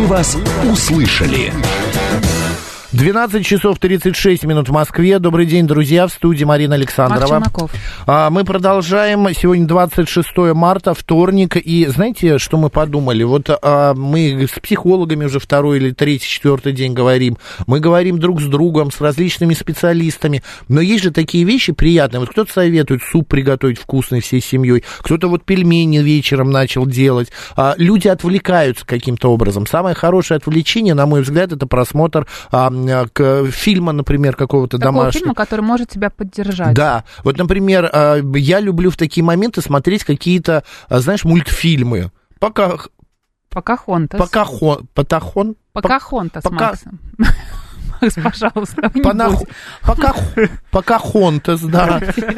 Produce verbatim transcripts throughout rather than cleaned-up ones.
Мы вас услышали. двенадцать часов тридцать шесть минут в Москве. Добрый день, друзья, в студии Марина Александрова. А, мы продолжаем. Сегодня двадцать шестое марта, вторник. И знаете, что мы подумали? Вот а, мы с психологами уже второй или третий, четвертый день говорим. Мы говорим друг с другом, с различными специалистами. Но есть же такие вещи приятные. Вот кто-то советует суп приготовить вкусный всей семьей. Кто-то вот пельмени вечером начал делать. А, люди отвлекаются каким-то образом. Самое хорошее отвлечение, на мой взгляд, это просмотр а, к фильма, например, какого-то такого домашнего. фильма, который может тебя поддержать. Да. Вот, например, я люблю в такие моменты смотреть какие-то, знаешь, мультфильмы. Пока... Покахонтас. Покахон... Потахон? Покахонтас, Пока... Макс. Макс, пожалуйста, не Понах... будь. Поках... Покахонтас, да.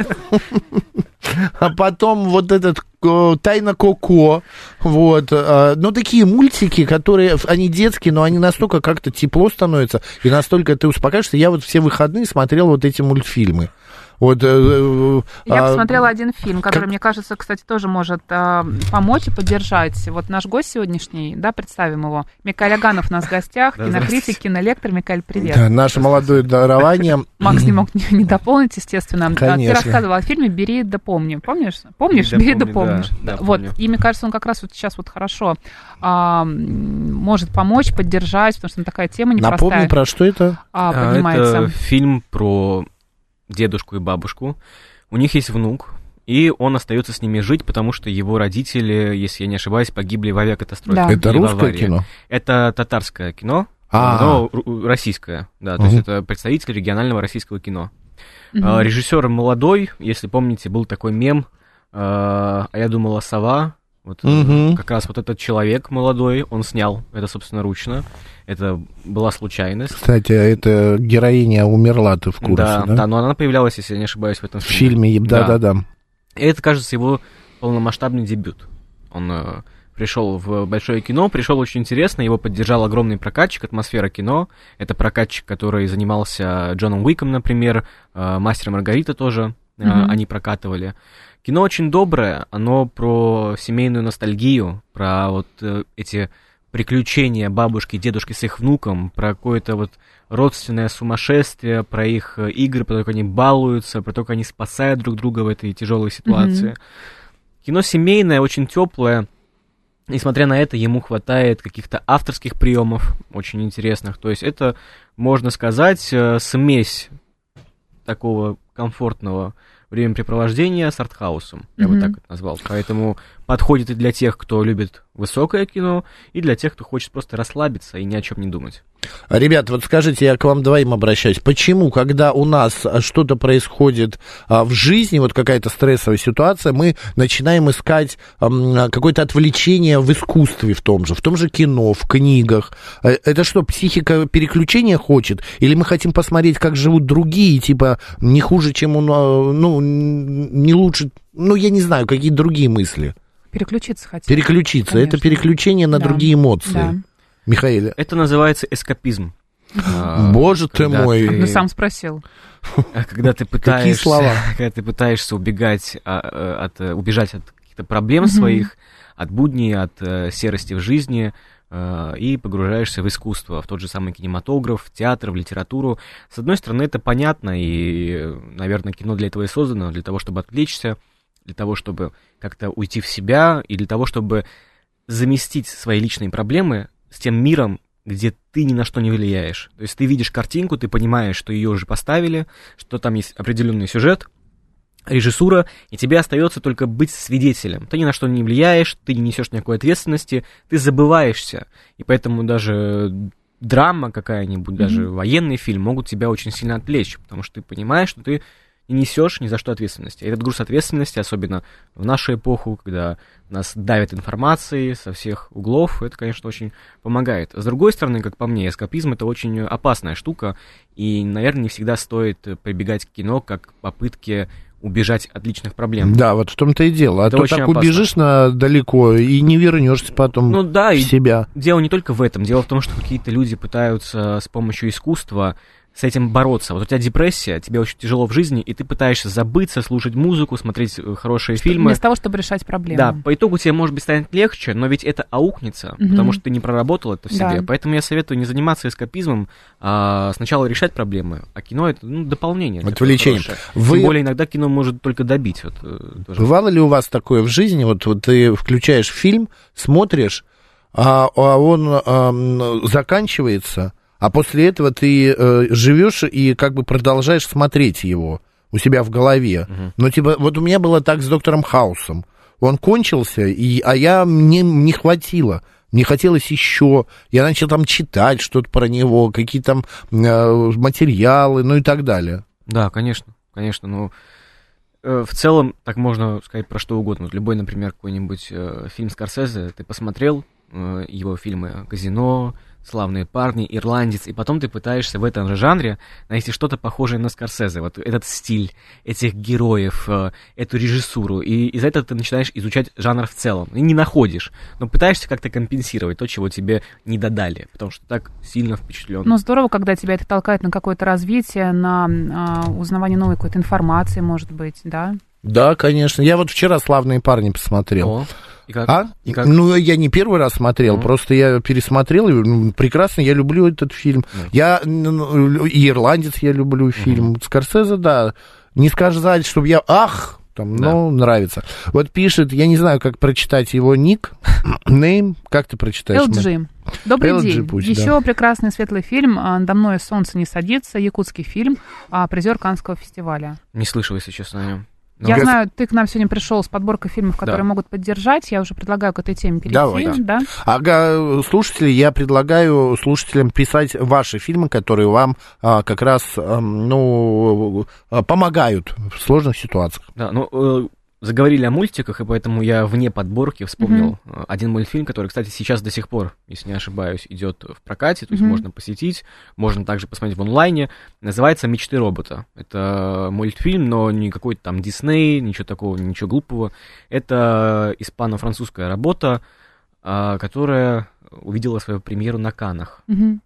А потом вот этот «Тайна Коко», вот, ну, такие мультики, которые, они детские, но они настолько как-то тепло становятся, и настолько ты успокаиваешься. Я вот все выходные смотрел вот эти мультфильмы. Вот, э, Я а, посмотрела один фильм, который, как... мне кажется, кстати, тоже может а, помочь и поддержать. Вот наш гость сегодняшний, да, представим его. Микаэль Аганов у нас в гостях, кинокритик, кинолектор. Микаэль, привет. Да, наше молодое дарование. Макс не мог не, не дополнить, естественно. Конечно. Ты рассказывал о фильме «Бери да помни». Помнишь? Помнишь? «Бери да «Бери да помни», помнишь». да, да, вот. помню. И мне кажется, он как раз вот сейчас вот хорошо а, может помочь, поддержать, потому что такая тема непростая. Напомни, про что это? А, поднимается. Это фильм про дедушку и бабушку. У них есть внук, и он остается с ними жить, потому что его родители, если я не ошибаюсь, погибли в авиакатастрофе. Да. Это русское кино? Это татарское кино, А. но российское, да, то Угу. есть это представитель регионального российского кино. Мгм. А, режиссер молодой, если помните, был такой мем, а я думала, сова. Вот Мгм. как раз вот этот человек молодой, он снял это собственноручно. Это была случайность. Кстати, это героиня умерла, ты в курсе, Да, да? да, но она появлялась, если я не ошибаюсь, в этом В фильме. фильме, да-да-да. И это, кажется, его полномасштабный дебют. Он э, пришел в большое кино, пришел очень интересно, его поддержал огромный прокатчик, атмосфера кино. Это прокатчик, который занимался Джоном Уиком, например, э, «Мастер и Маргарита» тоже э, Мгм. они прокатывали. Кино очень доброе, оно про семейную ностальгию, про вот э, эти приключения бабушки и дедушки с их внуком, про какое-то вот родственное сумасшествие, про их э, игры, про то, как они балуются, про то, как они спасают друг друга в этой тяжелой ситуации. Mm-hmm. Кино семейное, очень теплое. Несмотря на это, ему хватает каких-то авторских приемов, очень интересных. То есть это, можно сказать, э, смесь такого комфортного времяпрепровождения с артхаусом, я mm-hmm. бы так это назвал. Поэтому подходит и для тех, кто любит высокое кино, и для тех, кто хочет просто расслабиться и ни о чем не думать. Ребят, вот скажите, я к вам двоим обращаюсь. Почему, когда у нас что-то происходит а, в жизни, вот какая-то стрессовая ситуация, мы начинаем искать а, какое-то отвлечение в искусстве в том же, в том же кино, в книгах? Это что, психика переключения хочет? Или мы хотим посмотреть, как живут другие, типа, не хуже, чем у нас, ну, не лучше, ну, я не знаю, какие другие мысли? Переключиться хотим. Переключиться. Конечно. Это переключение на да. другие эмоции. Да. Михаил. Это называется эскапизм. Uh-huh. Боже ты мой. Ты... Ну, сам спросил. Когда ты пытаешься, Какие слова? Когда ты пытаешься убегать от, убежать от каких-то проблем uh-huh. своих, от будней, от серости в жизни, и погружаешься в искусство, в тот же самый кинематограф, в театр, в литературу. С одной стороны, это понятно, и, наверное, кино для этого и создано, для того, чтобы отвлечься, для того, чтобы как-то уйти в себя, и для того, чтобы заместить свои личные проблемы с тем миром, где ты ни на что не влияешь. То есть ты видишь картинку, ты понимаешь, что ее уже поставили, что там есть определенный сюжет, режиссура, и тебе остается только быть свидетелем. Ты ни на что не влияешь, ты не несешь никакой ответственности, ты забываешься. И поэтому даже драма какая-нибудь, mm-hmm. даже военный фильм могут тебя очень сильно отвлечь, потому что ты понимаешь, что ты не несешь ни за что ответственности. И этот груз ответственности, особенно в нашу эпоху, когда нас давят информацией со всех углов, это, конечно, очень помогает. С другой стороны, как по мне, эскапизм — это очень опасная штука, и, наверное, не всегда стоит прибегать к кино как к попытке убежать от личных проблем. Да, вот в том-то и дело. А это то так опасно. Убежишь на далеко и не вернешься потом ну, да, в себя. Дело не только в этом. Дело в том, что какие-то люди пытаются с помощью искусства с этим бороться. Вот у тебя депрессия, тебе очень тяжело в жизни, и ты пытаешься забыться, слушать музыку, смотреть хорошие что, фильмы. Вместо того, чтобы решать проблемы. Да, по итогу тебе, может быть, станет легче, но ведь это аукнется, угу. потому что ты не проработал это в себе. Да. Поэтому я советую не заниматься эскапизмом, а сначала решать проблемы, а кино — это ну, дополнение. Отвлечение. Вы... Тем более иногда кино может только добить. Вот, тоже. Бывало ли у вас такое в жизни, вот, вот ты включаешь фильм, смотришь, а, а он а, заканчивается, а после этого ты э, живешь и как бы продолжаешь смотреть его у себя в голове. Uh-huh. Но типа, вот у меня было так с доктором Хаусом. Он кончился, и, а я, мне не хватило. Мне хотелось еще. Я начал там читать что-то про него, какие там э, материалы, ну и так далее. Да, конечно, конечно. Ну, э, в целом, так можно сказать про что угодно. Вот любой, например, какой-нибудь э, фильм Скорсезе, ты посмотрел э, его фильмы «Казино», «Славные парни», «Ирландец», и потом ты пытаешься в этом же жанре найти что-то похожее на Скорсезе, вот этот стиль, этих героев, эту режиссуру, и из-за этого ты начинаешь изучать жанр в целом, и не находишь, но пытаешься как-то компенсировать то, чего тебе не додали, потому что так сильно впечатлен. Ну, здорово, когда тебя это толкает на какое-то развитие, на э, узнавание новой какой-то информации, может быть, да? Да, конечно. Я вот вчера «Славные парни» посмотрел. О. И как? А? И как? Ну, я не первый раз смотрел, mm. просто я пересмотрел, и, прекрасно, я люблю этот фильм. Mm. Я, и «Ирландец» я люблю фильм. Mm. Скорсезе, да, не сказать, чтобы я, ах, там, да. ну, нравится. Вот пишет, я не знаю, как прочитать его ник, name, как ты прочитаешь? эл джи. Добрый эл джи день. Пусть, Еще да. прекрасный светлый фильм «Надо мной солнце не садится», якутский фильм, призер Каннского фестиваля. Не слышал, если честно, о нем. Но... Я знаю, ты к нам сегодня пришел с подборкой фильмов, которые да. могут поддержать. Я уже предлагаю к этой теме перейти. Давай, да. Да? А слушатели, я предлагаю слушателям писать ваши фильмы, которые вам а, как раз а, ну, помогают в сложных ситуациях. Да, ну, э, заговорили о мультиках, и поэтому я вне подборки вспомнил mm-hmm. один мультфильм, который, кстати, сейчас до сих пор, если не ошибаюсь, идет в прокате, то есть mm-hmm. можно посетить, можно также посмотреть в онлайне. Называется «Мечты робота». Это мультфильм, но не какой-то там Дисней, ничего такого, ничего глупого. Это испано-французская работа, которая увидела свою премьеру на Каннах. Mm-hmm.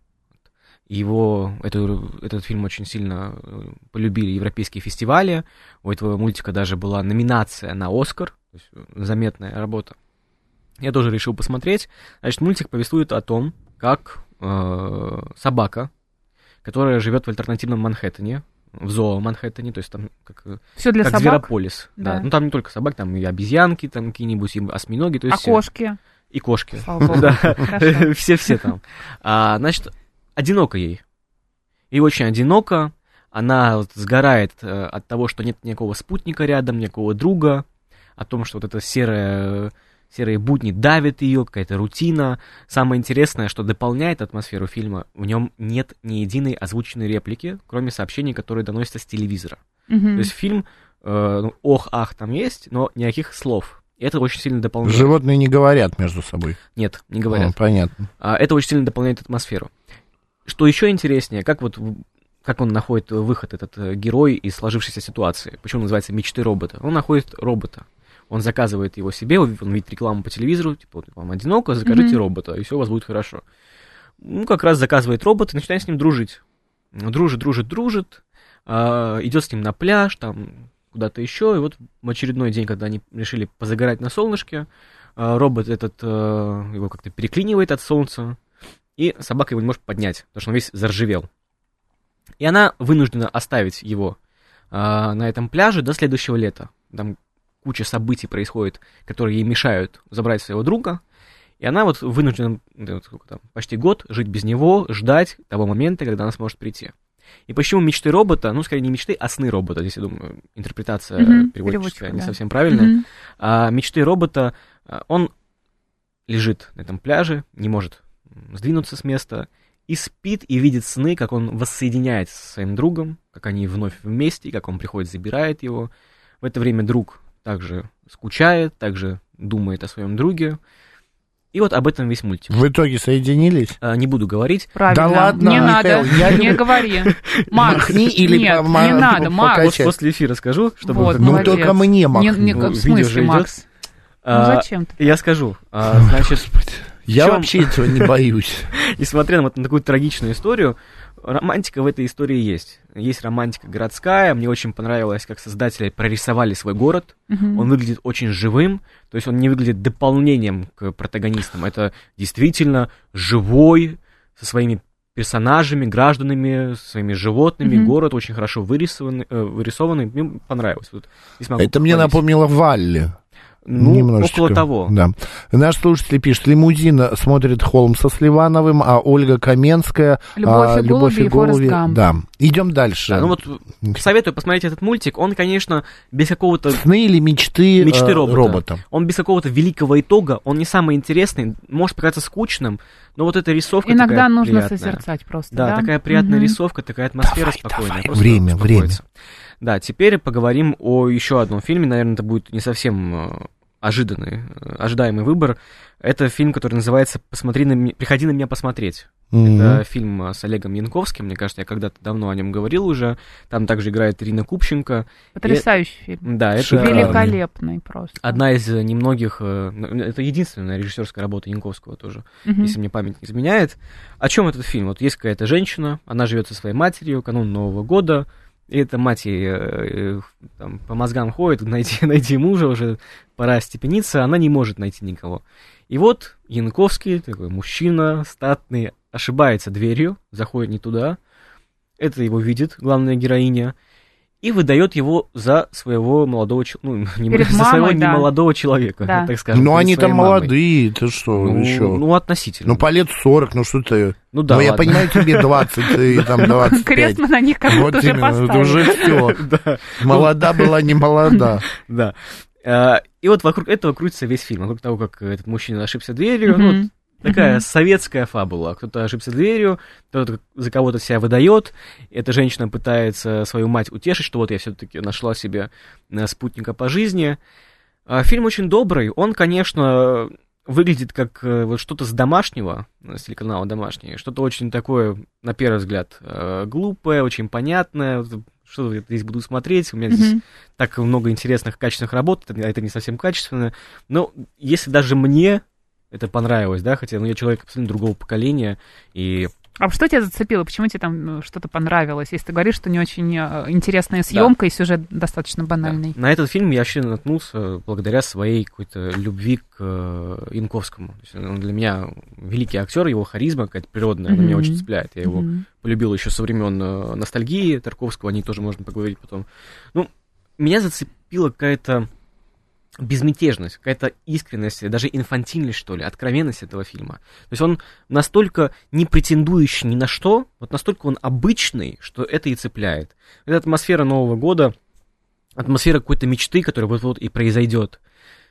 Его, эту, этот фильм очень сильно полюбили европейские фестивали. У этого мультика даже была номинация на «Оскар», то есть заметная работа. Я тоже решил посмотреть. Значит, мультик повествует о том, как э, собака, которая живет в альтернативном Манхэттене, в зоо-Манхэттене, то есть там как, Всё для как собак? Зверополис. Да. Да. Ну там не только собак, там и обезьянки, там какие-нибудь, и осьминоги. То есть, а кошки? И кошки. Слава богу. Все-все там. А, значит, одиноко ей. И очень одиноко. Она вот сгорает э, от того, что нет никакого спутника рядом, никакого друга. О том, что вот это серое, серые будни давят ее, какая-то рутина. Самое интересное, что дополняет атмосферу фильма, в нем нет ни единой озвученной реплики, кроме сообщений, которые доносятся с телевизора. Mm-hmm. То есть фильм, э, ну, ох-ах там есть, но никаких слов. И это очень сильно дополняет. Животные не говорят между собой? Нет, не говорят. О, понятно. А, это очень сильно дополняет атмосферу. Что еще интереснее, как вот как он находит выход, этот герой, из сложившейся ситуации. Почему он называется «Мечты робота»? Он находит робота. Он заказывает его себе, он видит рекламу по телевизору, типа, вот вам одиноко, закажите mm-hmm. робота, и все у вас будет хорошо. Ну, как раз заказывает робота и начинает с ним дружить. Дружит, дружит, дружит, а, идет с ним на пляж, там, куда-то еще, и вот в очередной день, когда они решили позагорать на солнышке, а, робот этот а, его как-то переклинивает от солнца, и собака его не может поднять, потому что он весь заржавел. И она вынуждена оставить его а, на этом пляже до следующего лета. Там куча событий происходит, которые ей мешают забрать своего друга. И она вот вынуждена вот, сколько там, почти год жить без него, ждать того момента, когда она сможет прийти. И почему «Мечты робота», ну, скорее, не мечты, а сны робота. Здесь, я думаю, интерпретация mm-hmm, переводческая не да. совсем правильная. Mm-hmm. А «Мечты робота», он лежит на этом пляже, не может сдвинуться с места, и спит, и видит сны, как он воссоединяется со своим другом, как они вновь вместе, как он приходит, забирает его. В это время друг также скучает, также думает о своем друге. И вот об этом весь мультик. В итоге соединились? А, не буду говорить. Правильно. Да ладно, не Михаил, надо, я не люб... говори. Макс, Махни или нет, по- не по- надо, Макс. Вот после эфира скажу, чтобы... Вот, ну, молодец. только мне махни. Не, не, Ну, в видео смысле, же Макс? А, Ну, зачем ты? Я скажу. А, значит, Я чем... вообще этого не боюсь. Несмотря на вот такую трагичную историю, романтика в этой истории есть. Есть романтика городская. Мне очень понравилось, как создатели прорисовали свой город. Uh-huh. Он выглядит очень живым. То есть он не выглядит дополнением к протагонистам. Это действительно живой, со своими персонажами, гражданами, со своими животными. Uh-huh. Город очень хорошо вырисованный. Э, вырисованный. Мне понравилось. Вот, это мне напомнило Валли. Ну, немножечко. Около того. Да. Наш слушатель пишет, Лимузин смотрит Холмса с Ливановым, а Ольга Каменская Любовь, а, и, Любовь голуби, и Форест Гамп. Да. Идем дальше. Да, ну вот советую посмотреть этот мультик. Он, конечно, без какого-то... Сны или мечты, мечты робота. робота. Он без какого-то великого итога. Он не самый интересный. Может показаться скучным, но вот эта рисовка иногда такая нужно приятная. Созерцать просто, да? Да, такая приятная угу. рисовка, такая атмосфера давай, спокойная. Давай. Время, время. Да, теперь поговорим о еще одном фильме. Наверное, это будет не совсем... ожиданный, ожидаемый выбор. Это фильм, который называется «Посмотри на меня, «Приходи на меня посмотреть». Mm-hmm. Это фильм с Олегом Янковским. Мне кажется, я когда-то давно о нем говорил уже. Там также играет Ирина Купченко. Потрясающий и... фильм. Да, это великолепный просто. Одна из немногих... Это единственная режиссерская работа Янковского тоже, mm-hmm. если мне память не изменяет. О чем этот фильм? Вот есть какая-то женщина, она живет со своей матерью, канун Нового года. И эта мать ей э, там, по мозгам ходит, найди, найди мужа, уже пора степениться, она не может найти никого. И вот Янковский, такой мужчина, статный, ошибается дверью, заходит не туда, это его видит главная героиня, и выдает его за своего молодого человека, ну, не, за мамой, своего да. немолодого человека, да. так скажем. Ну, они там мамой. молодые, ты что, ну, еще? Ну, относительно. Ну, по лет сорок, ну, что ты... Ну, да, ну ладно. Я понимаю, тебе двадцать, ты там двадцать пять. Крест мы на них как будто уже поставили. Уже все. Молода была, не молода. Да. И вот вокруг этого крутится весь фильм. Вокруг того, как этот мужчина ошибся дверью, ну, такая mm-hmm. советская фабула. Кто-то ошибся дверью, кто-то за кого-то себя выдает. Эта женщина пытается свою мать утешить, что вот я все-таки нашла себе спутника по жизни. Фильм очень добрый. Он, конечно, выглядит как вот что-то с домашнего, с телеканала «Домашний». Что-то очень такое, на первый взгляд, глупое, очень понятное. Что я здесь буду смотреть? У меня mm-hmm. здесь так много интересных, качественных работ. Это, это не совсем качественно. Но если даже мне... это понравилось, да, хотя ну, я человек абсолютно другого поколения, и... А что тебя зацепило? Почему тебе там что-то понравилось? Если ты говоришь, что не очень интересная съемка, да. и сюжет достаточно банальный. Да. На этот фильм я вообще наткнулся благодаря своей какой-то любви к Янковскому. То есть он для меня великий актер, его харизма какая-то природная, mm-hmm. она меня очень цепляет. Я его mm-hmm. полюбил еще со времен ностальгии Тарковского, о ней тоже можно поговорить потом. Ну, меня зацепила какая-то безмятежность, какая-то искренность, даже инфантильность, что ли, откровенность этого фильма. То есть он настолько не претендующий ни на что, вот настолько он обычный, что это и цепляет. Это атмосфера Нового года, атмосфера какой-то мечты, которая вот-вот и произойдет.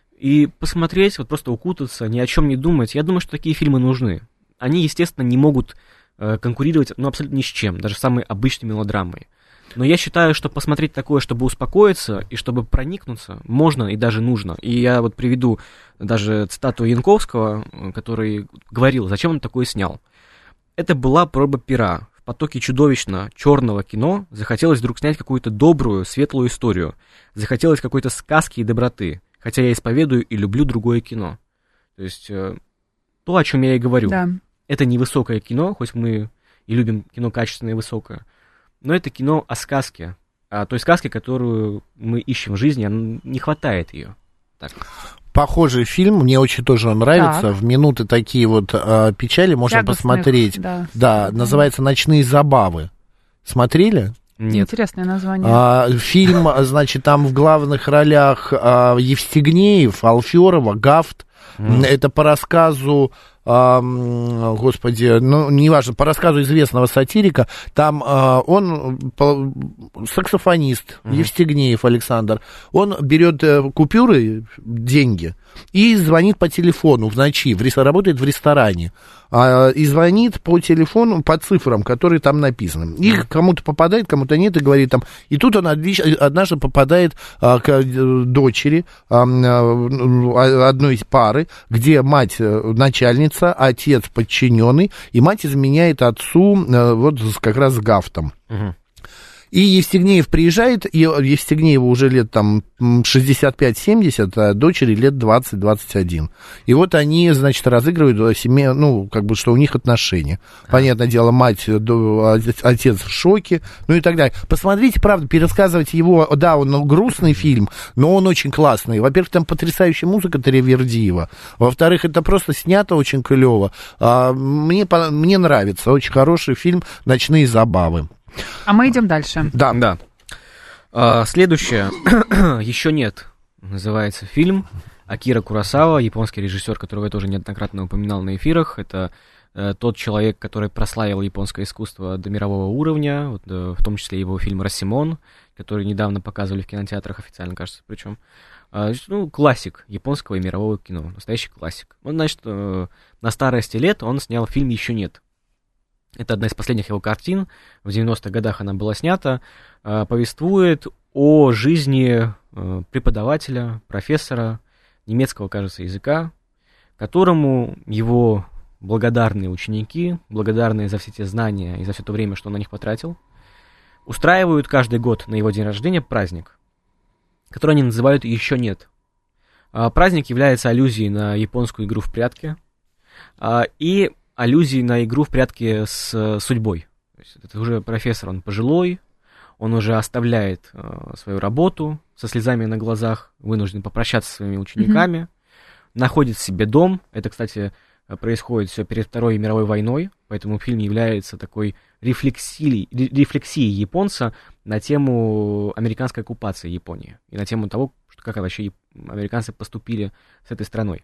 И посмотреть, вот просто укутаться, ни о чем не думать, я думаю, что такие фильмы нужны. Они, естественно, не могут э, конкурировать, ну, абсолютно ни с чем, даже самой обычной мелодрамой. Но я считаю, что посмотреть такое, чтобы успокоиться и чтобы проникнуться, можно и даже нужно. И я вот приведу даже цитату Янковского, который говорил, зачем он такое снял. Это была проба пера. В потоке чудовищно черного кино захотелось вдруг снять какую-то добрую, светлую историю. Захотелось какой-то сказки и доброты. Хотя я исповедую и люблю другое кино. То есть то, о чем я и говорю. Да. Это не высокое кино, хоть мы и любим кино качественное и высокое. Но это кино о сказке, о той сказке, которую мы ищем в жизни, а не хватает ее. Так. Похожий фильм, мне очень тоже нравится. Так. В минуты такие вот э, печали можно Тягостных, посмотреть. Да, да, называется «Ночные забавы». Смотрели? Нет. Интересное название. А, фильм, значит, там в главных ролях а, Евстигнеев, Алферова, Гафт. Mm. Это по рассказу, а, господи, ну, неважно, по рассказу известного сатирика. Там а, он по, саксофонист, mm. Евстигнеев Александр. Он берет купюры, деньги, и звонит по телефону в ночи, в, работает в ресторане. А, и звонит по телефону, по цифрам, которые там написаны. И кому-то попадает, кому-то нет, и говорит там... И тут он однажды попадает а, к дочери а, одной из пары, где мать начальница, отец подчиненный, и мать изменяет отцу а, вот как раз с Гафтом. Угу. И Евстигнеев приезжает, и Евстигнееву уже лет там шестьдесят пять семьдесят, а дочери лет двадцать двадцать один. И вот они, значит, разыгрывают семье, ну, как бы, что у них отношения. Понятное дело, мать, отец в шоке, ну и так далее. Посмотрите, правда, пересказывать его, да, он грустный фильм, но он очень классный. Во-первых, там потрясающая музыка Таревердиева. Во-вторых, это просто снято очень клево. А, мне, мне нравится. Очень хороший фильм «Ночные забавы». А мы идем дальше. Да. Да. А, следующее. «Еще нет» называется фильм. Акира Куросава, японский режиссер, которого я тоже неоднократно упоминал на эфирах. Это э, тот человек, который прославил японское искусство до мирового уровня, вот, э, в том числе его фильм «Росимон», который недавно показывали в кинотеатрах официально, кажется, причем. Э, ну, классик японского и мирового кино, настоящий классик. Он, значит, э, на старости лет он снял фильм «Еще нет». Это одна из последних его картин, в девяностых годах она была снята, э, повествует о жизни э, преподавателя, профессора немецкого, кажется, языка, которому его благодарные ученики, благодарные за все те знания и за все то время, что он на них потратил, устраивают каждый год на его день рождения праздник, который они называют «Еще нет». А праздник является аллюзией на японскую игру в прятки а, и аллюзией на игру в прятки с судьбой. То есть это уже профессор, он пожилой, он уже оставляет э, свою работу со слезами на глазах, вынужден попрощаться со своими учениками, mm-hmm. находит себе дом. Это, кстати, происходит все перед Второй мировой войной, поэтому фильм является такой рефлексией, рефлексией японца на тему американской оккупации Японии и на тему того, что, как вообще американцы поступили с этой страной.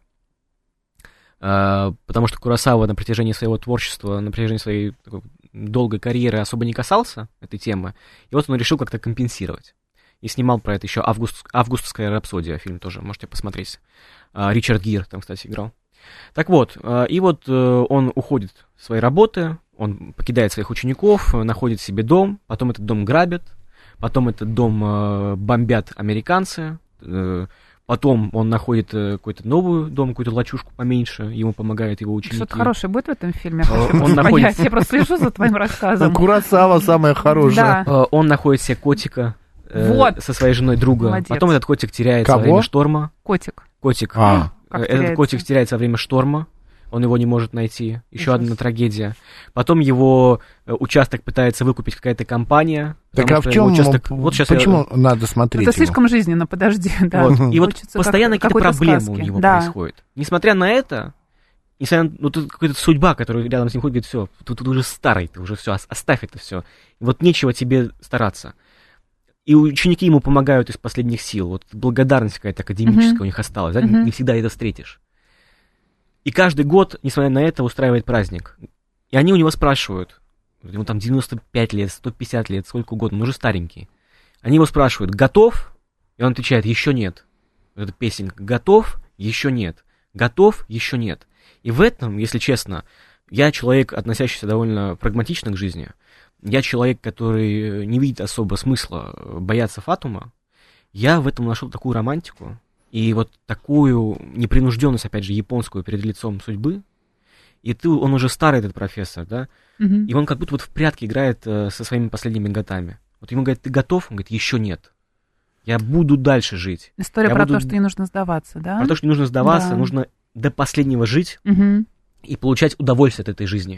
Uh, потому что Куросава на протяжении своего творчества, на протяжении своей такой долгой карьеры особо не касался этой темы, и вот он решил как-то компенсировать. И снимал про это еще Август, «Августовская рапсодия», фильм тоже, можете посмотреть. Uh, Ричард Гир там, кстати, играл. Так вот, uh, и вот uh, он уходит с своей работы, он покидает своих учеников, находит себе дом, потом этот дом грабят, потом этот дом uh, бомбят американцы, uh, потом он находит какой-то новый дом, какую-то лачушку поменьше, ему помогают его ученики. Что-то хорошее будет в этом фильме? Я хочу он находит... Я просто слежу за твоим рассказом. Куросава самая хорошая. Да. Он находит себе котика э, вот. со своей женой друга. Молодец. Потом этот котик теряется Кого? во время шторма. Котик. Котик. А. Этот теряется? котик теряется во время шторма. Он его не может найти. Еще Ужас. Одна трагедия. Потом его участок пытается выкупить какая-то компания. Так а в чем? Участок... Вот сейчас почему я... надо смотреть Это его? слишком жизненно, подожди. Да. Вот. И вот Хочется постоянно как, какие-то проблемы сказки. у него да. происходят. Несмотря на это, несмотря на ну, тут какая-то судьба, которая рядом с ним ходит, говорит, все, ты, ты уже старый, ты уже все, оставь это все. Вот нечего тебе стараться. И ученики ему помогают из последних сил. Вот благодарность какая-то академическая uh-huh. у них осталась. Да? Uh-huh. Не всегда это встретишь. И каждый год, несмотря на это, устраивает праздник. И они у него спрашивают, ему там девяносто пять лет, сто пятьдесят лет, сколько угодно, он уже старенький. Они его спрашивают, готов? И он отвечает, еще нет. Это песенка, готов? Еще нет. Готов? Еще нет. И в этом, если честно, я человек, относящийся довольно прагматично к жизни. Я человек, который не видит особо смысла бояться фатума. Я в этом нашел такую романтику. И вот такую непринужденность, опять же, японскую перед лицом судьбы. И ты, он уже старый, этот профессор, да? Mm-hmm. И он как будто вот в прятки играет э, со своими последними годами. Вот ему говорят, ты готов? Он говорит, еще нет. Я буду дальше жить. История Я про буду... то, что не нужно сдаваться, да? Про то, что не нужно сдаваться, да. нужно до последнего жить mm-hmm. и получать удовольствие от этой жизни.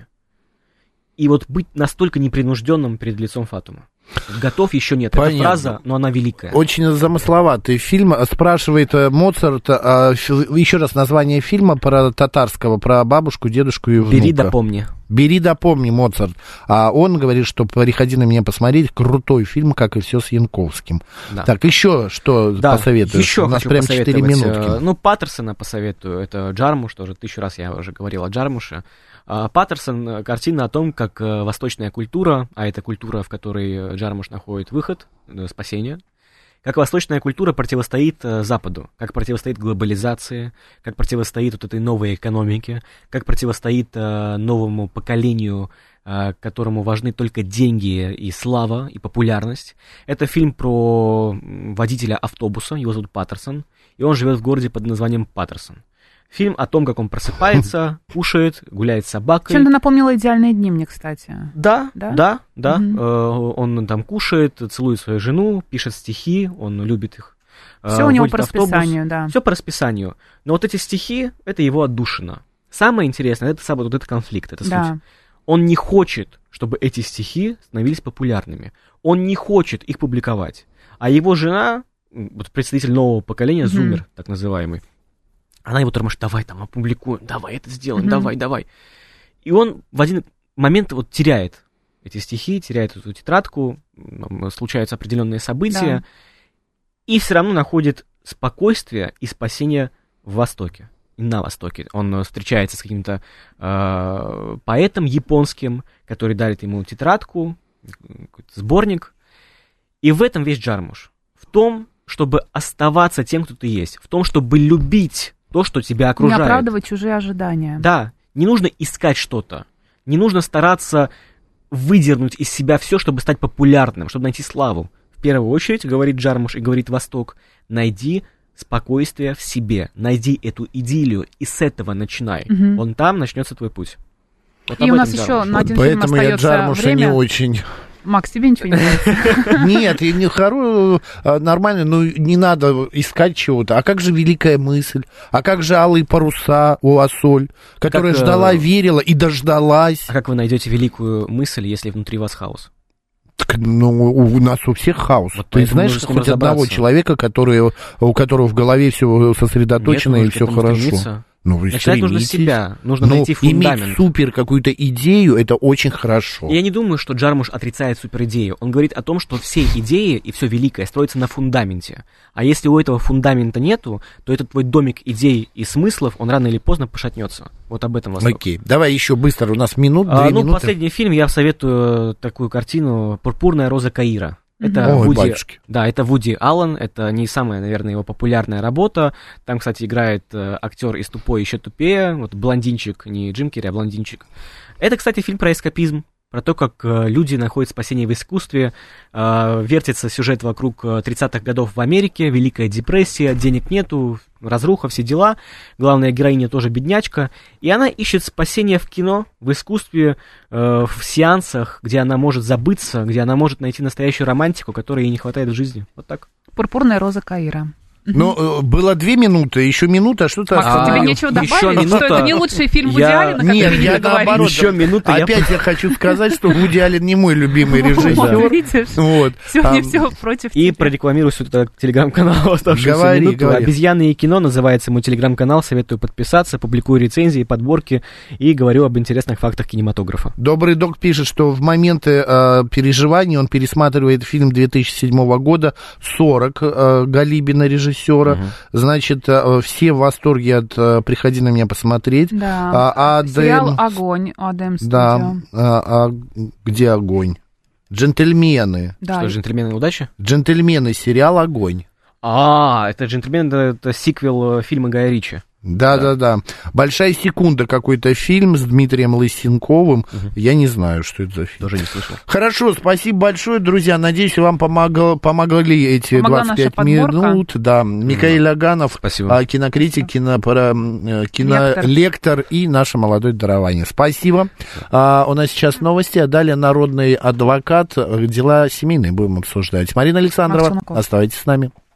И вот быть настолько непринужденным перед лицом фатума. Готов еще нет. Понятно. Эта фраза, но она великая. Очень замысловатый фильм. Спрашивает Моцарт, а, еще раз название фильма про татарского, про бабушку, дедушку и внука. «Бери да помни». «Бери да помни», Моцарт. А он говорит, что «Приходи на меня посмотреть». Крутой фильм, как и все с Янковским. Да. Так, еще что да, посоветуешь? Еще У нас прям четыре минутки. Ну, Паттерсона посоветую. Это Джармуш, тоже тысячу раз я уже говорил о Джармуше. Паттерсон — картина о том, как восточная культура, а это культура, в которой Джармуш находит выход, спасение, как восточная культура противостоит Западу, как противостоит глобализации, как противостоит вот этой новой экономике, как противостоит новому поколению, которому важны только деньги и слава, и популярность. Это фильм про водителя автобуса, его зовут Паттерсон, и он живет в городе под названием Паттерсон. Фильм о том, как он просыпается, кушает, гуляет с собакой. Чем-то напомнило «Идеальные дни» мне, кстати. Да, да, да. да. Mm-hmm. Он там кушает, целует свою жену, пишет стихи, он любит их. Все у него по расписанию, да. Все по расписанию. Но вот эти стихи, это его отдушина. Самое интересное, это вот этот конфликт, это да. суть. Он не хочет, чтобы эти стихи становились популярными. Он не хочет их публиковать. А его жена, вот представитель нового поколения, mm-hmm. зумер, так называемый, она его тормошит: давай там опубликуем, давай это сделаем, mm-hmm. давай, давай. И он в один момент вот теряет эти стихи, теряет эту тетрадку, случаются определенные события, да. и все равно находит спокойствие и спасение в Востоке. На Востоке. Он встречается с каким-то э, поэтом японским, который дарит ему тетрадку, какой-то сборник. И в этом весь Джармуш. В том, чтобы оставаться тем, кто ты есть. В том, чтобы любить то, что тебя окружает. Не оправдывать чужие ожидания. Да. Не нужно искать что-то. Не нужно стараться выдернуть из себя все, чтобы стать популярным, чтобы найти славу. В первую очередь, говорит Джармуш и говорит Восток, найди спокойствие в себе, найди эту идиллию и с этого начинай. Угу. Вон там начнется твой путь. Вот и у нас еще на один фильм остается время. Поэтому я Джармуша не очень. Макс, тебе ничего не нравится? Нет, я не хору, нормально, но не надо искать чего-то. А как же «Великая мысль»? А как же «Алые паруса» у Ассоль, которая как, ждала, верила и дождалась? А как вы найдете великую мысль, если внутри вас хаос? Так, ну, у нас у всех хаос. Вот ты знаешь хоть одного человека, который, у которого в голове все сосредоточено и все хорошо? Стремиться. Ну, начинать нужно с себя, нужно найти фундамент. Иметь супер какую-то идею, это очень хорошо. Я не думаю, что Джармуш отрицает супер идею. Он говорит о том, что все идеи и все великое строится на фундаменте. А если у этого фундамента нету, то этот твой домик идей и смыслов, он рано или поздно пошатнется. Вот об этом Восток. Окей, давай еще быстро, у нас минут, две а, ну, минуты. Последний фильм, я советую такую картину «Пурпурная роза Каира». Это Ой, Вуди, батюшки. да, это Вуди Аллен, это не самая, наверное, его популярная работа. Там, кстати, играет э, актер из «Тупой еще тупее», вот блондинчик, не Джим Керри, а блондинчик. Это, кстати, фильм про эскапизм, про то, как э, люди находят спасение в искусстве. Э, вертится сюжет вокруг тридцатых годов в Америке, Великая депрессия, денег нету, разруха, все дела. Главная героиня тоже беднячка. И она ищет спасение в кино, в искусстве, э, в сеансах, где она может забыться, где она может найти настоящую романтику, которой ей не хватает в жизни. Вот так. «Пурпурная роза Каира». Ну, было две минуты, еще минута, что-то Макс, осталось. тебе нечего добавить, что это не лучший фильм Вуди я... Аллена, Нет, который я не договорил? наоборот, еще минута. Опять я... я хочу сказать, что Вуди Аллен не мой любимый режиссер. Видишь? Вот. Сегодня а... все против И тебя. прорекламирую свой телеграм-канал, оставшуюся говори, минуту. Говори. «Обезьяны и кино» называется мой телеграм-канал, советую подписаться, публикую рецензии, подборки и говорю об интересных фактах кинематографа. Добрый док пишет, что в моменты э, переживаний он пересматривает фильм две тысячи седьмого года «сорок» э, Галибина, режиссера. Угу. Значит, э, все в восторге от э, «Приходи на меня посмотреть». Да. А, а Сериал Дэм... «Огонь» Адем Студио. Да. А, а где «Огонь»? «Джентльмены». Да. Что, «Джентльмены удачи»? «Джентльмены», сериал «Огонь». А, это «Джентльмены», это, это сиквел фильма Гая Ричи. Да, да, да, да. «Большая секунда» какой-то фильм с Дмитрием Лысенковым. Угу. Я не знаю, что это за фильм. Тоже не слышал. Хорошо, спасибо большое, друзья. Надеюсь, вам помогло, помогли эти Помогла двадцать пять минут. Да. Михаил Аганов, спасибо. Кинокритик, кинопара, кинолектор и наше молодое дарование. Спасибо. А, у нас сейчас новости, а далее народный адвокат. Дела семейные будем обсуждать. Марина Александрова, оставайтесь с нами.